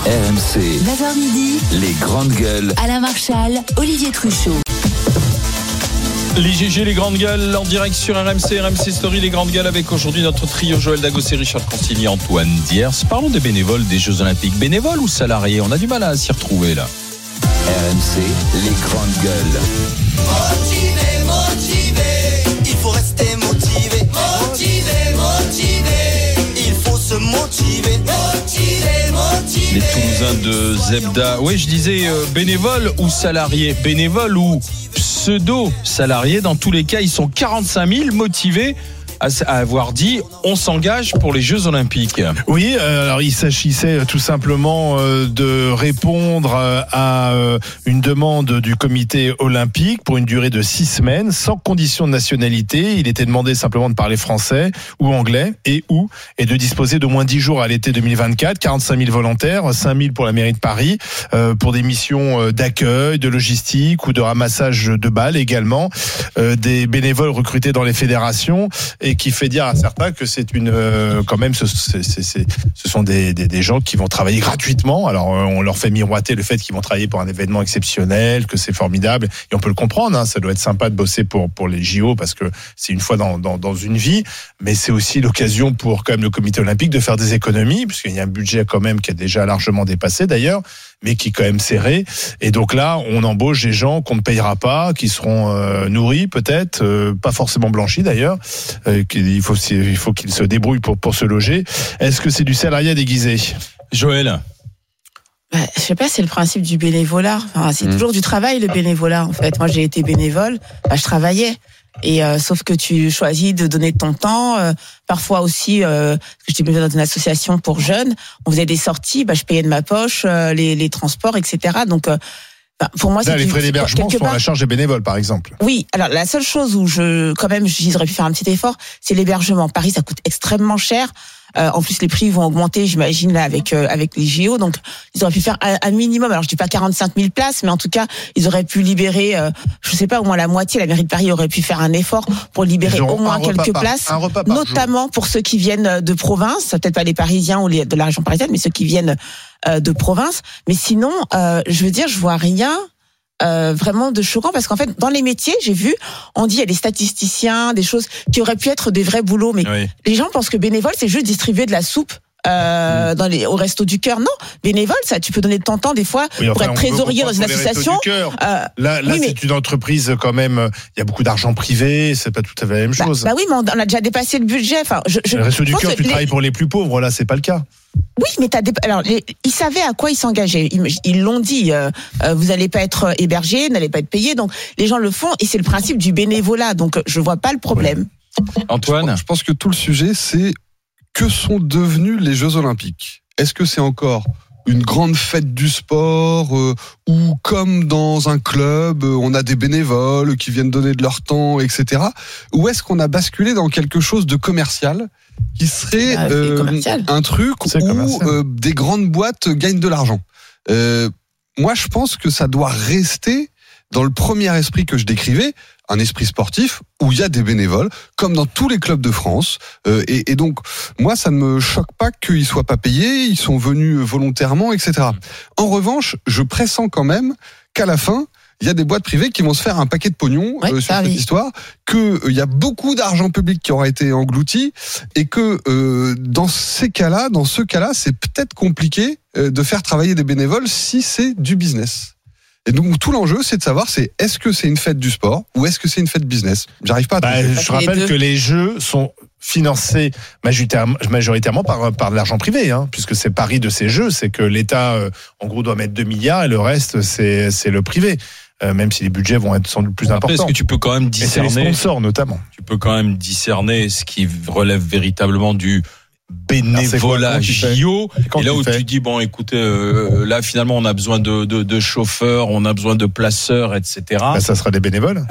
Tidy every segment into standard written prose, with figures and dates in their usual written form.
RMC, 9h midi, les grandes gueules. Alain Marchal, Olivier Truchot. Les GG, les grandes gueules, en direct sur RMC Story, les grandes gueules avec aujourd'hui notre trio Joël Dagossé, Richard Consigny, Antoine Diers. Parlons des bénévoles des Jeux Olympiques. Bénévoles ou salariés? On a du mal à s'y retrouver là. RMC, les grandes gueules. Motivé, il faut rester motivé. Motivé, il faut se motiver. Les Toulousains de Zebda. Oui, je disais bénévoles ou salariés. Bénévoles ou pseudo-salariés. Dans tous les cas, ils sont 45 000 motivés à avoir dit on s'engage pour les Jeux Olympiques. Oui, alors il s'agissait tout simplement de répondre à une demande du comité olympique pour une durée de 6 semaines sans condition de nationalité. Il était demandé simplement de parler français ou anglais et de disposer d'au moins 10 jours à l'été 2024, 45 000 volontaires, 5 000 pour la mairie de Paris, pour des missions d'accueil, de logistique ou de ramassage de balles également, des bénévoles recrutés dans les fédérations et qui fait dire à certains que c'est quand même ce sont des gens qui vont travailler gratuitement. Alors on leur fait miroiter le fait qu'ils vont travailler pour un événement exceptionnel, que c'est formidable et on peut le comprendre, hein, ça doit être sympa de bosser pour les JO parce que c'est une fois dans une vie, mais c'est aussi l'occasion pour quand même le comité olympique de faire des économies puisqu'il y a un budget quand même qui est déjà largement dépassé d'ailleurs, mais qui est quand même serré. Et donc là, on embauche des gens qu'on ne payera pas, qui seront nourris peut-être, pas forcément blanchis d'ailleurs. Il faut qu'ils se débrouillent pour se loger. Est-ce que c'est du salariat déguisé ? Joël ? Je sais pas, c'est le principe du bénévolat. Enfin, c'est toujours du travail, le bénévolat, en fait. Moi, j'ai été bénévole, je travaillais. Et sauf que tu choisis de donner ton temps. Parfois aussi, parce que j'étais bénévole dans une association pour jeunes, on faisait des sorties, je payais de ma poche les transports, etc. Donc, pour moi, c'est les frais d'hébergement sont à la charge des bénévoles, par exemple. Oui, alors la seule chose où j'aurais pu faire un petit effort, c'est l'hébergement. Paris, ça coûte extrêmement cher. En plus, les prix vont augmenter, j'imagine, là, avec les JO. Donc, ils auraient pu faire un minimum. Alors, je dis pas 45 000 places, mais en tout cas, ils auraient pu libérer, je sais pas, au moins la moitié. La mairie de Paris aurait pu faire un effort pour libérer au moins quelques places. Notamment pour ceux qui viennent de province. Peut-être pas les Parisiens ou de la région parisienne, mais ceux qui viennent de province. Mais sinon, je veux dire, je vois rien vraiment de choquant parce qu'en fait dans les métiers j'ai vu on dit il y a des statisticiens, des choses qui auraient pu être des vrais boulots, mais oui. Les gens pensent que bénévole c'est juste distribuer de la soupe au resto du cœur. Non, bénévole, ça, tu peux donner de ton temps des fois pour être trésorier dans une association. Là, c'est une entreprise quand même. Il y a beaucoup d'argent privé, c'est pas tout à fait la même chose. Oui, mais on a déjà dépassé le budget. Enfin, le resto du cœur, tu travailles pour les plus pauvres. Là, c'est pas le cas. Oui, mais ils savaient à quoi ils s'engageaient. Ils l'ont dit. Vous n'allez pas être hébergé, n'allez pas être payé. Donc les gens le font et c'est le principe du bénévolat. Donc je vois pas le problème. Antoine, je pense que tout le sujet, c'est que sont devenus les Jeux Olympiques ? Est-ce que c'est encore une grande fête du sport ou comme dans un club, on a des bénévoles qui viennent donner de leur temps, etc. Ou est-ce qu'on a basculé dans quelque chose de commercial qui serait un truc où des grandes boîtes gagnent de l'argent ? Moi, je pense que ça doit rester dans le premier esprit que je décrivais, un esprit sportif où il y a des bénévoles, comme dans tous les clubs de France. Et donc, moi, ça ne me choque pas qu'ils soient pas payés, ils sont venus volontairement, etc. En revanche, je pressens quand même qu'à la fin, il y a des boîtes privées qui vont se faire un paquet de pognon sur cette histoire, qu'il y a beaucoup d'argent public qui aura été englouti, et que dans ce cas-là, c'est peut-être compliqué de faire travailler des bénévoles si c'est du business. Et donc tout l'enjeu, c'est de savoir, est-ce que c'est une fête du sport ou est-ce que c'est une fête business ? J'arrive pas à je rappelle que les Jeux sont financés majoritairement par de l'argent privé, hein, puisque c'est Paris de ces Jeux, c'est que l'État, en gros, doit mettre 2 milliards et le reste, c'est le privé. Même si les budgets vont être sans doute plus importants. Est-ce que tu peux quand même discerner, et c'est les sponsors notamment. Tu peux quand même discerner ce qui relève véritablement du bénévolat JO, et là où tu dis bon écoutez là finalement on a besoin de chauffeurs, on a besoin de placeurs, etc. Ça sera des bénévoles.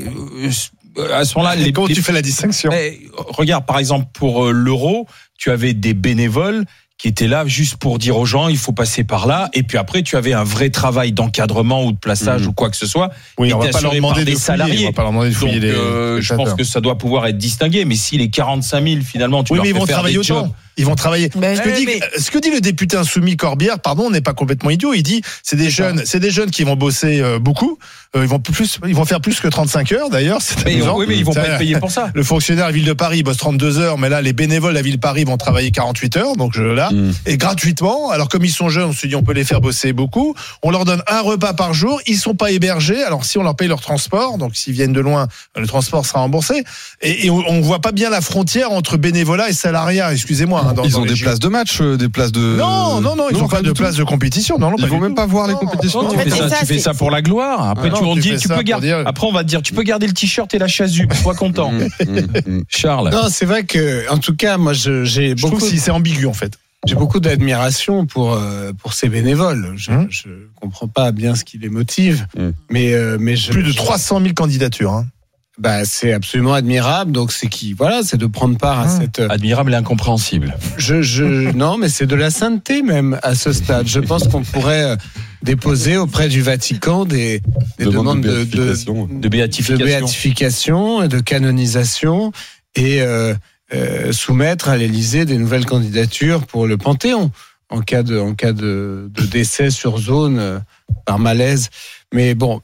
À ce moment-là, comment tu fais la distinction ? Regarde par exemple pour l'Euro, tu avais des bénévoles qui étaient là juste pour dire aux gens il faut passer par là, et puis après tu avais un vrai travail d'encadrement ou de plaçage ou quoi que ce soit. Oui, on va était pas leur assuré demander par de des fouiller, salariés. on va pas leur demander de fouiller Donc, les je pense que ça doit pouvoir être distingué, mais si les 45 000 finalement tu oui, leur mais ils fais vont faire travailler des autant. jobs. Ils vont travailler. Mais- Ce que dit le député insoumis Corbière, pardon, on n'est pas complètement idiot. Il dit, c'est des jeunes qui vont bosser beaucoup. Ils vont faire plus que 35 heures d'ailleurs. C'est Mais, amusant. oui, mais ils vont Ça, pas être payés pour ça. Le fonctionnaire à la ville de Paris bosse 32 heures, mais là, les bénévoles de la ville de Paris vont travailler 48 heures, donc et gratuitement. Alors, comme ils sont jeunes, on se dit, on peut les faire bosser beaucoup. On leur donne un repas par jour. Ils sont pas hébergés. Alors, si on leur paye leur transport, donc s'ils viennent de loin, le transport sera remboursé. Et on voit pas bien la frontière entre bénévolat et salariat. Excusez-moi. Hein, Ils dans ont les des JO. places de match, des places de. Non, ils n'ont pas de place de compétition. Non, Ils vont même pas voir les compétitions. Non, En tu fait, fais ça, c'est ça, tu fais c'est- ça pour la gloire. Après, Ah tu non, on tu dit, fais tu ça peux pour garder. dire- Après, on va te dire, tu peux garder le t-shirt et la chasuble. Sois content. Charles. Non, c'est vrai que, en tout cas, moi, j'ai Je trouve beaucoup, que c'est ambigu en fait. j'ai beaucoup d'admiration pour ces bénévoles. Je comprends pas bien ce qui les motive, mais Plus de 300 000 candidatures. Hein. Bah, c'est absolument admirable. Donc, c'est de prendre part à cette. Admirable et incompréhensible. Non, mais c'est de la sainteté même à ce stade. Je pense qu'on pourrait déposer auprès du Vatican des demandes de béatification. De de béatification. béatification et de canonisation et soumettre à l'Élysée des nouvelles candidatures pour le Panthéon en cas de décès sur zone par malaise. Mais bon,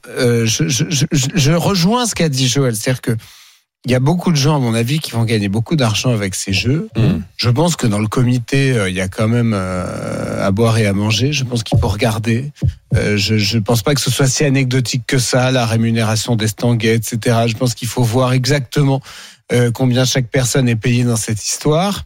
je rejoins ce qu'a dit Joël, c'est-à-dire que il y a beaucoup de gens, à mon avis, qui vont gagner beaucoup d'argent avec ces jeux. Je pense que dans le comité, il y a quand même à boire et à manger. Je pense qu'il faut regarder. Je pense pas que ce soit si anecdotique que ça, la rémunération des stanguets, etc. Je pense qu'il faut voir exactement combien chaque personne est payée dans cette histoire.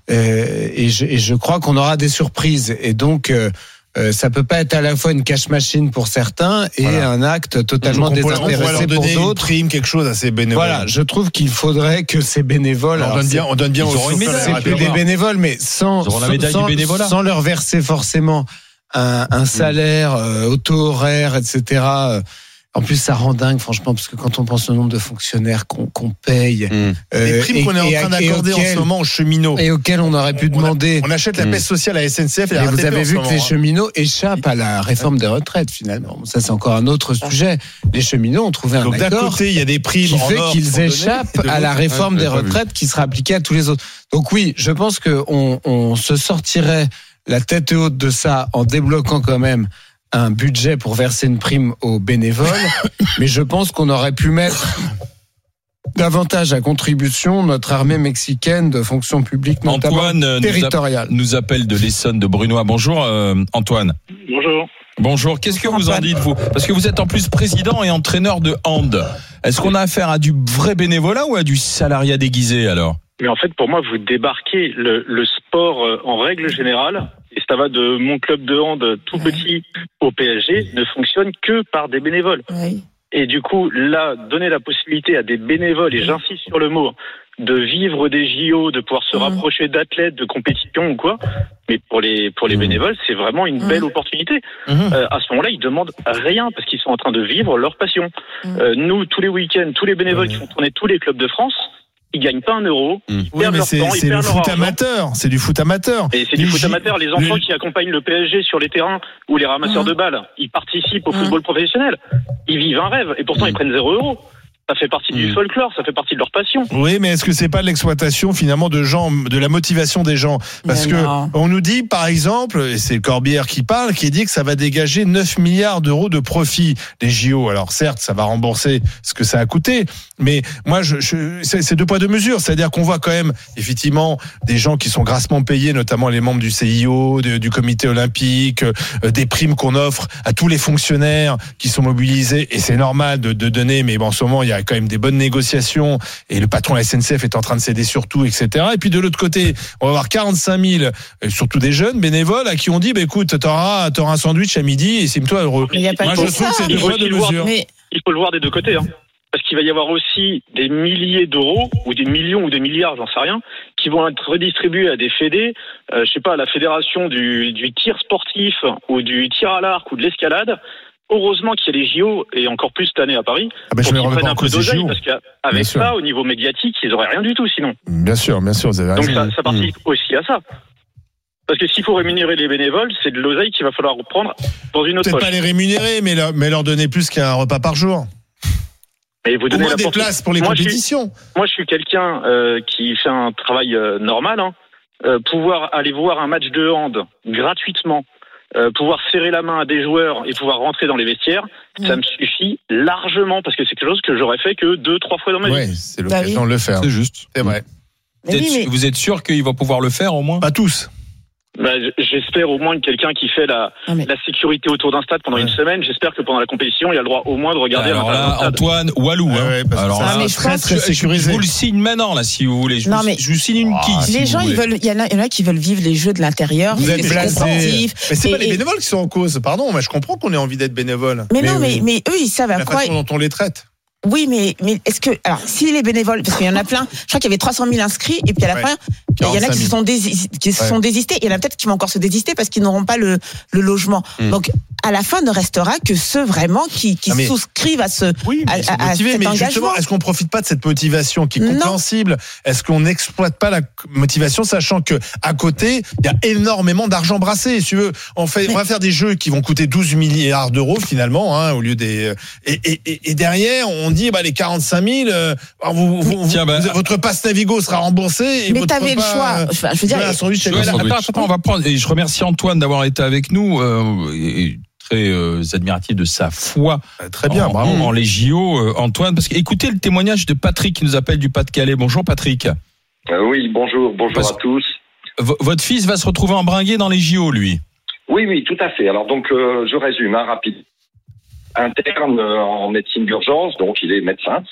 Et je crois qu'on aura des surprises. Et donc, ça peut pas être à la fois une cash machine pour certains et un acte totalement On pourrait désintéressé leur pour donner une d'autres. prime, quelque chose à ces bénévoles. Voilà, je trouve qu'il faudrait que ces bénévoles. On donne bien ils aux auront une médaille. C'est plus des bénévoles, mais sans, Ils auront la médaille du bénévolat. sans leur verser forcément un salaire auto-horaire, etc. En plus, ça rend dingue, franchement, parce que quand on pense au nombre de fonctionnaires qu'on paye, Les primes qu'on est en train d'accorder en ce moment aux cheminots. et auxquels on aurait pu demander. On achète la peste sociale à SNCF et à Et vous RATP avez en ce vu que moment, les hein. cheminots échappent à la réforme des retraites, finalement. Ça, c'est encore un autre sujet. Les cheminots ont trouvé un Donc d'un accord côté, il y a des primes qui en fait or qu'ils qui sont données, échappent et de à la l'autre- réforme des j'avais pas vu. retraites qui sera appliquée à tous les autres. Donc oui, je pense qu'on se sortirait la tête haute de ça en débloquant quand même un budget pour verser une prime aux bénévoles, mais je pense qu'on aurait pu mettre davantage à contribution notre armée mexicaine de fonction publique, notamment Antoine territoriale. nous appelle de l'Essonne de Brunois. Bonjour Antoine. Bonjour. Bonjour, qu'est-ce que vous en dites vous? Parce que vous êtes en plus président et entraîneur de hand. Est-ce qu'on a affaire à du vrai bénévolat ou à du salariat déguisé alors? Mais en fait, pour moi, vous débarquez le sport en règle générale, et ça va de mon club de hand tout petit au PSG, ne fonctionne que par des bénévoles. Oui. Et du coup, là, donner la possibilité à des bénévoles, et j'insiste sur le mot, de vivre des JO, de pouvoir se rapprocher d'athlètes, de compétitions ou quoi, mais pour les bénévoles, c'est vraiment une belle opportunité. À ce moment-là, ils demandent rien parce qu'ils sont en train de vivre leur passion. Nous, tous les week-ends, tous les bénévoles qui font tourner tous les clubs de France, ils gagnent pas un euro, ils Oui, perdent mais leur temps, ils c'est le perdent leur foot argent. amateur. C'est du foot amateur. Et c'est du foot amateur. Les enfants qui accompagnent le PSG sur les terrains ou les ramasseurs de balles, ils participent au football professionnel. Ils vivent un rêve et pourtant ils prennent 0 €. Ça fait partie du folklore, ça fait partie de leur passion. Oui, mais est-ce que c'est pas de l'exploitation finalement de gens, de la motivation des gens? Parce Mais que non. on nous dit, par exemple, et c'est Corbière qui parle, qui dit que ça va dégager 9 milliards d'euros de profit les JO. Alors certes, ça va rembourser ce que ça a coûté, mais moi, c'est deux poids deux mesures. C'est-à-dire qu'on voit quand même effectivement des gens qui sont grassement payés, notamment les membres du CIO, du Comité olympique, des primes qu'on offre à tous les fonctionnaires qui sont mobilisés. Et c'est normal de donner, mais bon, en ce moment, il y a quand même des bonnes négociations et le patron de la SNCF est en train de céder sur tout, etc. Et puis de l'autre côté, on va avoir 45 000, surtout des jeunes bénévoles à qui on dit, bah, écoute, t'auras un sandwich à midi et estime-toi heureux. Mais il y a pas Moi, que je trouve ça. que c'est deux Il faut poids deux aussi le voir. mesures. Mais Il faut le voir des deux côtés. Parce qu'il va y avoir aussi des milliers d'euros, ou des millions ou des milliards, j'en sais rien, qui vont être redistribués à des fédés, je sais pas, à la fédération du tir sportif, ou du tir à l'arc, ou de l'escalade. Heureusement qu'il y a les JO, et encore plus cette année à Paris, Ah ben, je pour me qu'ils remets prennent pas en un peu cause des d'oseille, JO. parce Bien qu'avec sûr. ça, au niveau médiatique, ils n'auraient rien du tout sinon. Bien sûr, vous avez Donc raison. ça participe aussi à ça. Parce que s'il faut rémunérer les bénévoles, c'est de l'oseille qu'il va falloir reprendre dans une autre Peut-être poche. pas les rémunérer, mais leur donner plus qu'un repas par jour. Et vous Au donnez moins des la places pour les compétitions. Moi, je suis quelqu'un qui fait un travail normal. Hein. Pouvoir aller voir un match de hand gratuitement, pouvoir serrer la main à des joueurs et pouvoir rentrer dans les vestiaires, ça me suffit largement parce que c'est quelque chose que j'aurais fait que 2-3 fois dans ma vie. Oui, c'est l'occasion de le faire. C'est juste. C'est vrai. Vous êtes sûr qu'il va pouvoir le faire au moins? Pas tous. Bah, j'espère au moins que quelqu'un qui fait la sécurité autour d'un stade pendant une semaine, j'espère que pendant la compétition, il a le droit au moins de regarder alors à l'intérieur là, d'un stade. Antoine Walou. Alors là, mais je pense très sécurisé. Je vous le signe maintenant là, si vous voulez. Je vous signe une quille. Les gens, il y en a qui veulent vivre les jeux de l'intérieur. Vous êtes blasé. Mais c'est pas les Et- bénévoles qui sont en cause. Pardon, mais je comprends qu'on ait envie d'être bénévole. Mais non, mais eux, ils savent à La quoi. façon dont on les traite. Oui, mais est-ce que, alors, si les bénévoles, parce qu'il y en a plein, je crois qu'il y avait 300 000 inscrits, et puis à la fin, il y en a qui se sont désistés, et il y en a peut-être qui vont encore se désister parce qu'ils n'auront pas le logement. Donc, à la fin, ne restera que ceux vraiment qui souscrivent à cet Mais justement, engagement. est-ce qu'on profite pas de cette motivation qui est compréhensible? Est-ce qu'on n'exploite pas la motivation, sachant que à côté, il y a énormément d'argent brassé. Si tu veux, on va faire des jeux qui vont coûter 12 milliards d'euros finalement, hein, au lieu des et derrière, on dit les 45 000, votre passe Navigo sera remboursé. Et mais votre t'avais le choix. Enfin, je veux dire, Attends, on va prendre. Et je remercie Antoine d'avoir été avec nous. Très admiratif de sa foi. Très bien, bravo. En les JO, Antoine. Parce que écoutez le témoignage de Patrick qui nous appelle du Pas-de-Calais. Bonjour Patrick. Oui, bonjour à tous. Votre fils va se retrouver embringué dans les JO, lui. Oui, tout à fait. Alors donc, je résume rapide. Interne en médecine d'urgence, donc il est médecin,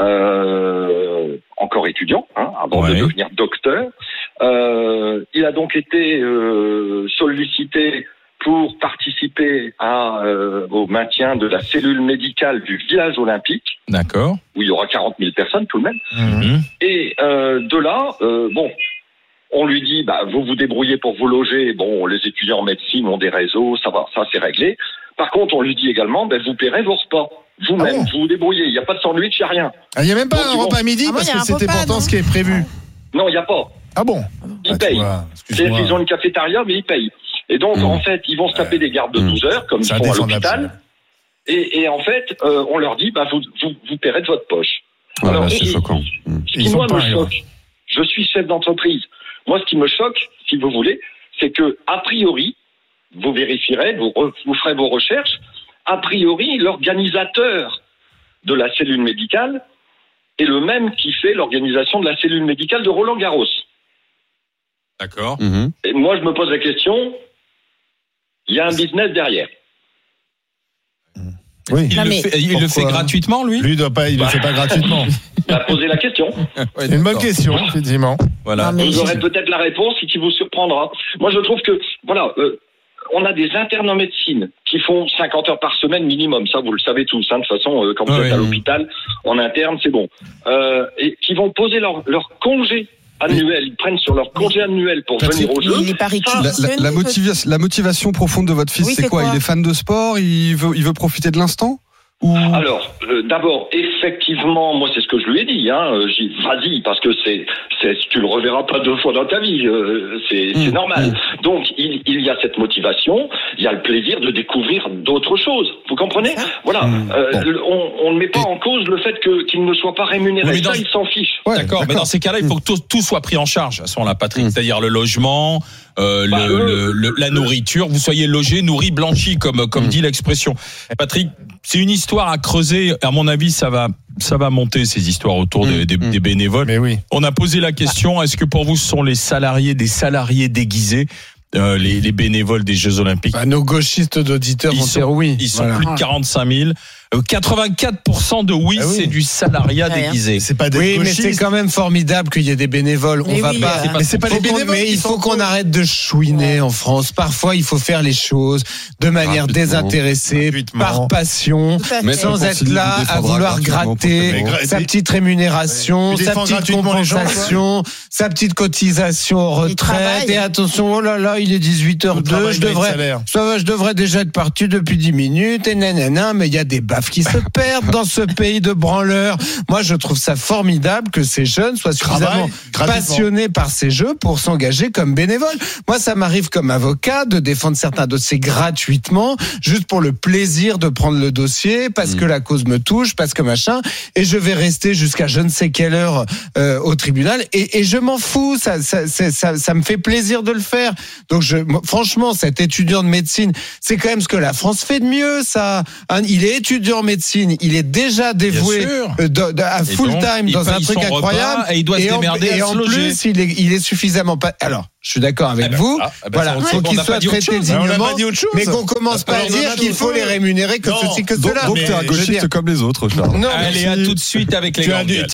encore étudiant, avant de devenir docteur. Il a donc été sollicité pour participer au maintien de la cellule médicale du village olympique. D'accord. Où il y aura 40 000 personnes tout de même. Et de là, on lui dit, vous vous débrouillez pour vous loger. Bon, les étudiants en médecine ont des réseaux, ça c'est réglé. Par contre, on lui dit également, vous paierez vos repas. Vous-même, vous vous débrouillez. Il n'y a pas de sandwich, il n'y a rien. Il n'y a même pas un repas à midi parce que c'était pourtant ce qui est prévu. Non, il n'y a pas. Ah bon? Ils payent. C'est-à-dire qu'ils ont une cafétéria, mais ils payent. Et donc, en fait, ils vont se taper des gardes de 12 heures, comme ils font à l'hôpital. Et en fait, on leur dit, vous paierez de votre poche. Alors, c'est choquant. Ce qui, moi, me choque, je suis chef d'entreprise. Moi, ce qui me choque, si vous voulez, c'est que, a priori, vous vérifierez, vous ferez vos recherches, a priori, l'organisateur de la cellule médicale est le même qui fait l'organisation de la cellule médicale de Roland-Garros. D'accord. Et moi, je me pose la question, il y a un business derrière. Oui. Il le fait gratuitement, lui? Lui, il le fait pas gratuitement. Il a posé la question. C'est une bonne question, effectivement. Voilà. Vous aurez peut-être la réponse qui vous surprendra. Moi, je trouve que, on a des internes en médecine qui font 50 heures par semaine minimum. Ça, vous le savez tous. De toute façon, quand vous êtes à l'hôpital, en interne, c'est bon. Et qui vont poser leur congé annuel. Ils prennent sur leur congé annuel pour venir au jeu. La motivation profonde de votre fils, c'est quoi? Il est fan de sport? Il veut profiter de l'instant? Alors, d'abord, effectivement, moi, c'est ce que je lui ai dit. J'ai dit, vas-y, parce que tu le reverras pas 2 fois dans ta vie. C'est normal. Donc, il y a cette motivation. Il y a le plaisir de découvrir d'autres choses. Vous comprenez? Voilà. On ne met pas en cause le fait qu'il ne soit pas rémunéré. Ça, il s'en fiche. D'accord. Mais dans ces cas-là, il faut que tout soit pris en charge à ce moment-là, Patrick. C'est-à-dire le logement, la nourriture, vous soyez logé, nourri, blanchi, comme dit l'expression. Patrick, c'est une histoire à creuser. À mon avis, ça va monter, ces histoires autour des bénévoles. Mais oui. On a posé la question, est-ce que pour vous, ce sont des salariés déguisés, les bénévoles des Jeux Olympiques? Nos gauchistes d'auditeurs vont dire oui. Ils sont plus de 45 000. 84% de oui, c'est du salariat déguisé. C'est pas des mais gauchistes. c'est quand même formidable qu'il y ait des bénévoles. Mais mais c'est pas les bénévoles. Mais il faut qu'on arrête de chouiner en France. Parfois, il faut faire les choses de manière désintéressée, par passion, sans être là à vouloir gratter sa petite rémunération, sa petite compensation, sa petite cotisation en retraite. Et attention, oh là là, il est 18h02, je devrais déjà être parti depuis 10 minutes, et nanana, mais il y a des bas savent qu'ils se perdent dans ce pays de branleurs. Moi, je trouve ça formidable que ces jeunes soient suffisamment passionnés par ces jeux pour s'engager comme bénévoles. Moi, ça m'arrive comme avocat de défendre certains dossiers gratuitement, juste pour le plaisir de prendre le dossier, parce que la cause me touche, parce que machin, et je vais rester jusqu'à je ne sais quelle heure au tribunal, et je m'en fous, ça me fait plaisir de le faire. Donc franchement, cet étudiant de médecine, c'est quand même ce que la France fait de mieux, ça. Il est étudiant en médecine, il est déjà dévoué à full time dans un truc incroyable, et il doit se démerder et en plus, il est suffisamment pas. Alors, je suis d'accord avec vous. Voilà, il faut qu'ils soient traités dignement, mais qu'on commence pas à dire qu'il faut les rémunérer que ceci que cela. Donc t'es un gauchiste comme les autres, Charles. Allez, à tout de suite avec les grandes gueules.